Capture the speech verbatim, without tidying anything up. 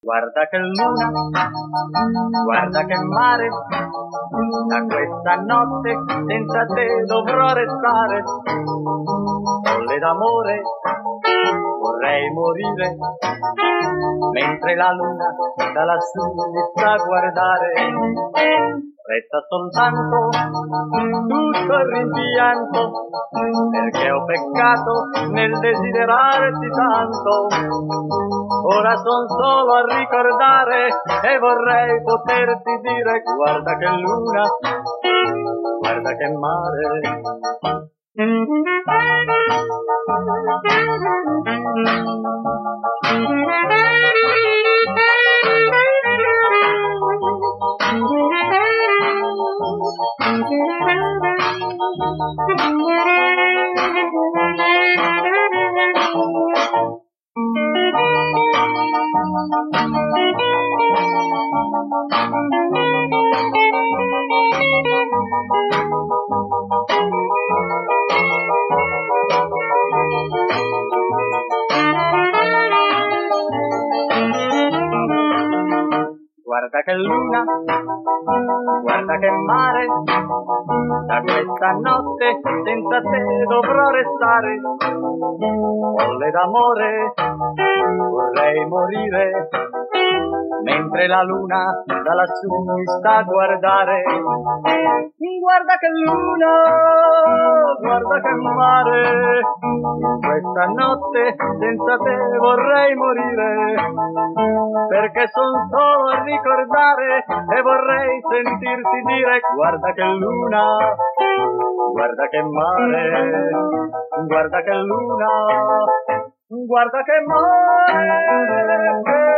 Guarda che luna, guarda che mare, da questa notte senza te dovrò restare. Folle d'amore, vorrei morire, mentre la luna da lassù mi sta a guardare. Resta soltanto tutto il rimpianto, perché ho peccato nel desiderarti tanto. Ora son solo a ricordare e vorrei poterti dire: guarda che luna, guarda che mare. Guarda che luna, guarda che mare, da questa notte senza te dovrò restare. Folle d'amore, vorrei morire, mentre la luna da lassù mi sta a guardare. Guarda che luna, guarda che mare, questa notte senza te vorrei morire, perché son solo a ricordare e vorrei sentirti dire: guarda che luna, guarda che mare, guarda che luna, guarda che mare.